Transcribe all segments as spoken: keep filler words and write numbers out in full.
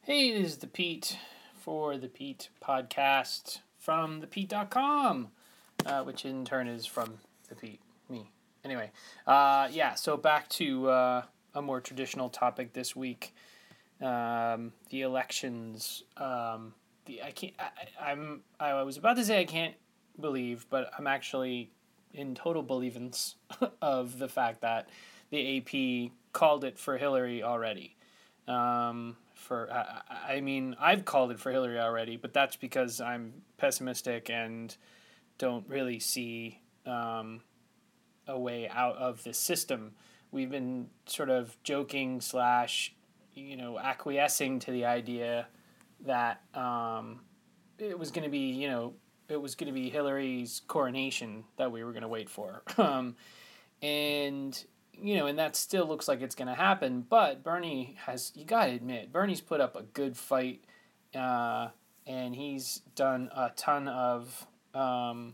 Hey, this is the Pete for the Pete podcast from the pete dot com, uh, which in turn is from the Pete, me. Anyway, uh, yeah, so back to uh, a more traditional topic this week, um, the elections. Um, the I can't. I, I'm. I was about to say I can't believe, but I'm actually in total believance of the fact that the A P called it for Hillary already. Um, for I, I mean, I've called it for Hillary already, but that's because I'm pessimistic and don't really see um, a way out of this system. We've been sort of joking slash, you know, acquiescing to the idea that um, it was going to be, you know, it was going to be Hillary's coronation that we were going to wait for. um, and you know, and that still looks like it's going to happen. But Bernie has, you got to admit, Bernie's put up a good fight, uh, and he's done a ton of. Um,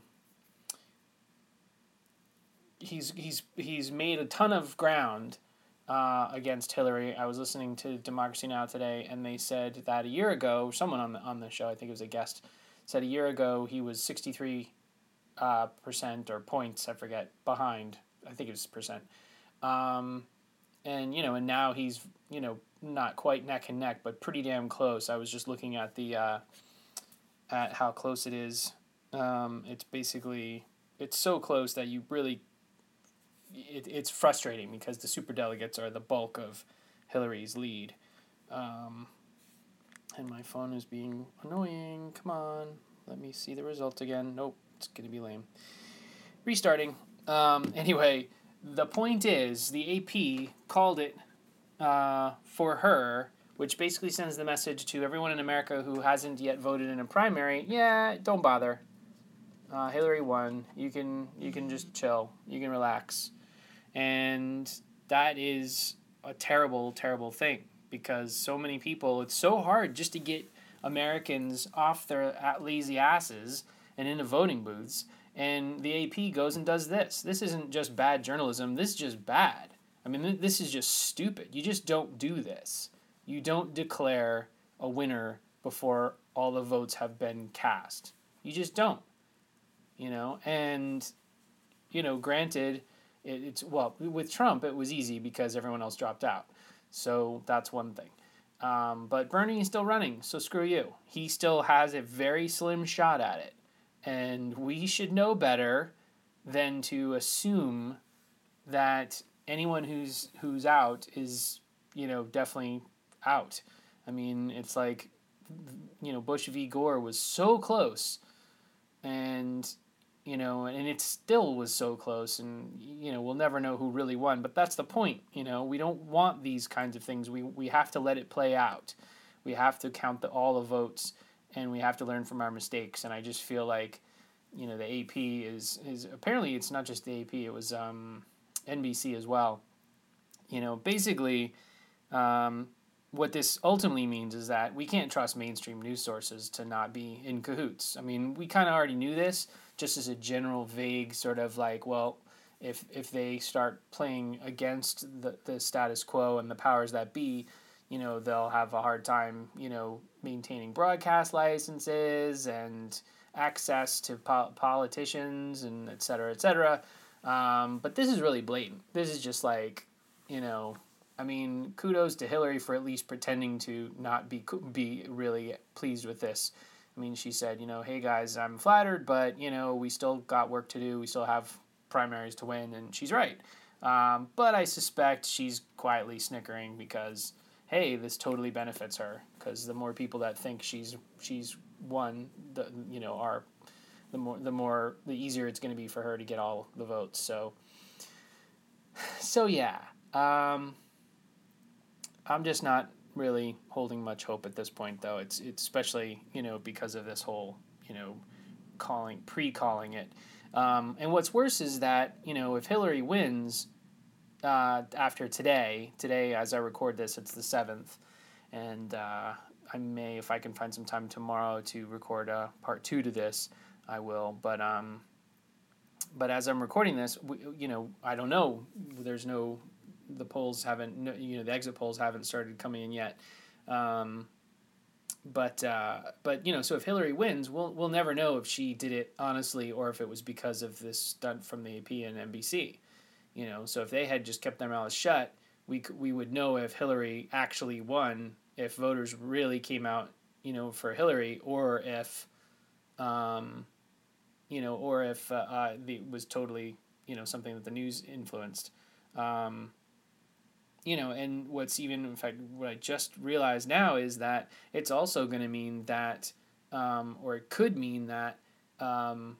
he's he's he's made a ton of ground uh, against Hillary. I was listening to Democracy Now! Today, and they said that a year ago, someone on the on the show, I think it was a guest, said a year ago he was sixty three uh, percent or points, I forget, behind. I think it was percent. Um, and you know, and now he's, you know, not quite neck and neck, but pretty damn close. I was just looking at the uh, at how close it is. Um, it's basically it's so close that you really it, it's frustrating because the superdelegates are the bulk of Hillary's lead. Um, and my phone is being annoying. Come on, let me see the result again. Nope, it's gonna be lame. Restarting. Um, anyway, the point is the A P called it uh, for her, which basically sends the message to everyone in America who hasn't yet voted in a primary. Yeah, don't bother. Uh, Hillary won. You can you can just chill. You can relax, and that is a terrible, terrible thing because so many people. It's so hard just to get Americans off their lazy asses and into voting booths. And the A P goes and does this. This isn't just bad journalism. This is just bad. I mean, this is just stupid. You just don't do this. You don't declare a winner before all the votes have been cast. You just don't. You know, and, you know, granted, it, it's, well, with Trump, it was easy because everyone else dropped out. So that's one thing. Um, but Bernie is still running, so screw you. He still has a very slim shot at it. And we should know better than to assume that anyone who's who's out is, you know, definitely out. I mean, it's like, you know, Bush v. Gore was so close, and you know, and it still was so close, and you know, we'll never know who really won. But that's the point. You know, we don't want these kinds of things. We we have to let it play out. We have to count the, all the votes, and we have to learn from our mistakes. And I just feel like, you know, the A P is is apparently it's not just the A P. It was um, N B C as well. You know, basically, um, what this ultimately means is that we can't trust mainstream news sources to not be in cahoots. I mean, we kind of already knew this, just as a general vague sort of like, well, if if they start playing against the, the status quo and the powers that be, you know, they'll have a hard time, you know, maintaining broadcast licenses and access to po- politicians and et cetera, et cetera. Um, but this is really blatant. This is just like, you know, I mean, kudos to Hillary for at least pretending to not be be really pleased with this. I mean, she said, you know, hey guys, I'm flattered, but, you know, we still got work to do. We still have primaries to win, and she's right. Um, but I suspect she's quietly snickering because, hey, this totally benefits her because the more people that think she's she's won, the you know, are the more the more the easier it's going to be for her to get all the votes. So, so yeah, um, I'm just not really holding much hope at this point, though. It's it's especially, you know, because of this whole, you know, calling pre-calling it. Um, and what's worse is that, you know, if Hillary wins uh, after today, today as I record this, it's the seventh, and uh, I may, if I can find some time tomorrow to record a part two to this, I will. But um, but as I'm recording this, we, you know, I don't know. There's no, the polls haven't, you know, the exit polls haven't started coming in yet. Um, but uh, but you know, so if Hillary wins, we'll we'll never know if she did it honestly or if it was because of this stunt from the A P and N B C. You know, so if they had just kept their mouths shut, we we would know if Hillary actually won, if voters really came out, you know, for Hillary, or if, um, you know, or if uh, uh, it was totally, you know, something that the news influenced. Um, you know, and what's even, in fact, what I just realized now is that it's also going to mean that, um, or it could mean that um,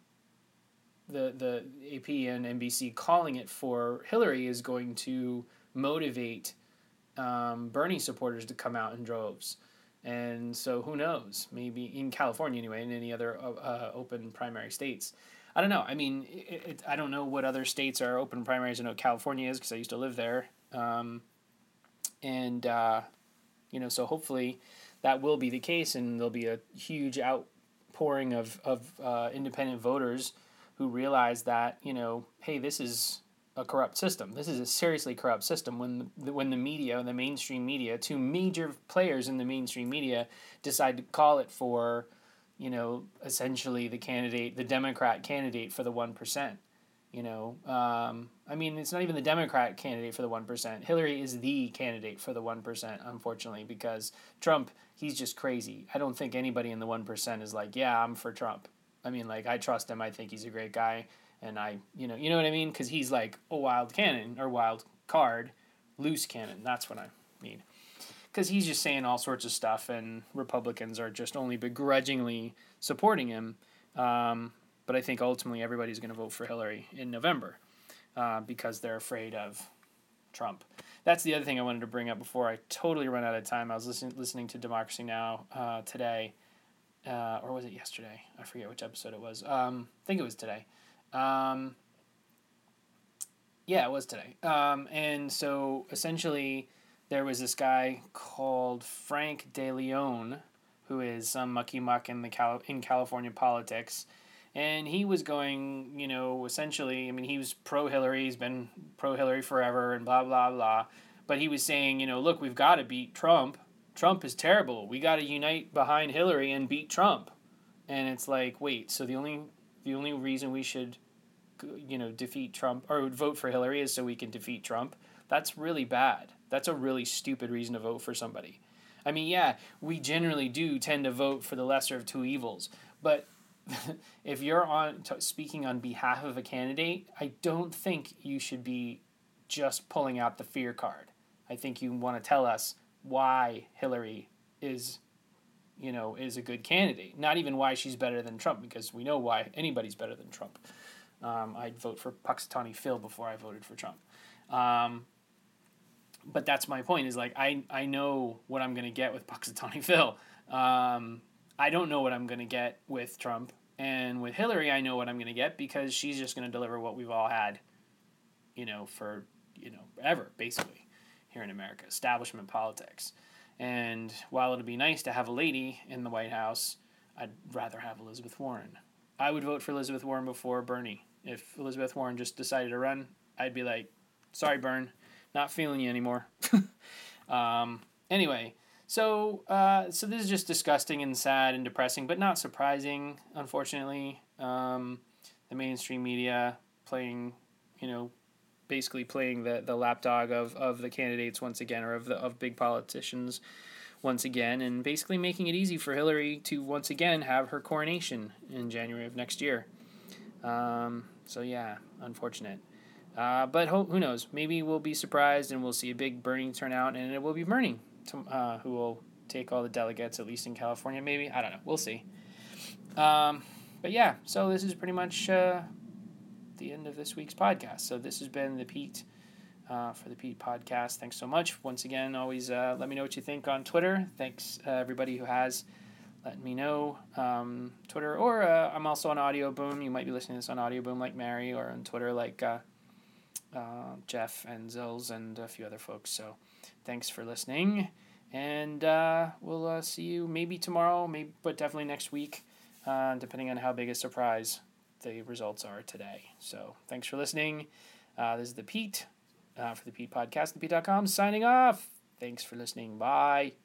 the the A P and N B C calling it for Hillary is going to motivate um, Bernie supporters to come out in droves. And so who knows? Maybe in California anyway, and any other uh, open primary states. I don't know. I mean, it, it, I don't know what other states are open primaries. I know California is because I used to live there. Um, and, uh, you know, so hopefully that will be the case, and there'll be a huge outpouring of, of uh, independent voters who realize that, you know, hey, this is a corrupt system. This is a seriously corrupt system when the, when the media, the mainstream media, two major players in the mainstream media decide to call it for, you know, essentially the candidate, the Democrat candidate for the one percent. You know, um, I mean, it's not even the Democrat candidate for the one percent. Hillary is the candidate for the one percent, unfortunately, because Trump, he's just crazy. I don't think anybody in the one percent is like, yeah, I'm for Trump. I mean, like, I trust him. I think he's a great guy. And I, you know, you know what I mean? Because he's like a wild cannon or wild card, loose cannon. That's what I mean. Because he's just saying all sorts of stuff, and Republicans are just only begrudgingly supporting him. Um, but I think ultimately everybody's going to vote for Hillary in November uh, because they're afraid of Trump. That's the other thing I wanted to bring up before I totally run out of time. I was listening listening to Democracy Now! Uh, today, uh, or was it yesterday? I forget which episode it was. Um, I think it was today. Um, yeah, it was today. Um, and so essentially there was this guy called Frank DeLeon, who is some mucky muck in the Cal- in California politics. And he was going, you know, essentially, I mean, he was pro-Hillary, he's been pro-Hillary forever and blah, blah, blah. But he was saying, you know, look, we've got to beat Trump. Trump is terrible. We got to unite behind Hillary and beat Trump. And it's like, wait, so the only the only reason we should, you know, defeat Trump or vote for Hillary is so we can defeat Trump? That's really bad. That's a really stupid reason to vote for somebody. I mean, yeah, we generally do tend to vote for the lesser of two evils, but if you're on t- speaking on behalf of a candidate, I don't think you should be just pulling out the fear card. I think you want to tell us why Hillary is, you know, is a good candidate. Not even why she's better than Trump, because we know why anybody's better than Trump. Um, I'd vote for Punxsutawney Phil before I voted for Trump. Um, but that's my point, is like, I, I know what I'm going to get with Punxsutawney Phil. Um, I don't know what I'm going to get with Trump. And with Hillary, I know what I'm going to get because she's just going to deliver what we've all had, you know, for, you know, ever, basically, here in America, establishment politics. And while it'd be nice to have a lady in the White House, I'd rather have Elizabeth Warren. I would vote for Elizabeth Warren before Bernie. If Elizabeth Warren just decided to run, I'd be like, sorry, Bern, not feeling you anymore. um, anyway, so uh, so this is just disgusting and sad and depressing, but not surprising, unfortunately. Um, the mainstream media playing, you know, basically playing the, the lapdog of, of the candidates once again, or of the of big politicians once again, and basically making it easy for Hillary to once again have her coronation in January of next year. Um, so yeah, unfortunate. Uh, but ho- who knows? Maybe we'll be surprised and we'll see a big Bernie turnout, and it will be Bernie to, uh, who will take all the delegates, at least in California, maybe. I don't know. We'll see. Um, but yeah, so this is pretty much uh, the end of this week's podcast. So this has been the Pete uh, for the Pete podcast. Thanks so much. Once again, always uh, let me know what you think on Twitter. Thanks uh, everybody who has let me know. Um, Twitter, or uh, I'm also on Audio Boom. You might be listening to this on Audio Boom like Mary, or on Twitter like uh, uh, Jeff and Zills and a few other folks. So thanks for listening. And uh, we'll uh, see you maybe tomorrow, maybe, but definitely next week, uh, depending on how big a surprise the results are today. So thanks for listening. Uh, this is the Pete uh, for the Pete Podcast, the Pete dot com, signing off. Thanks for listening. Bye.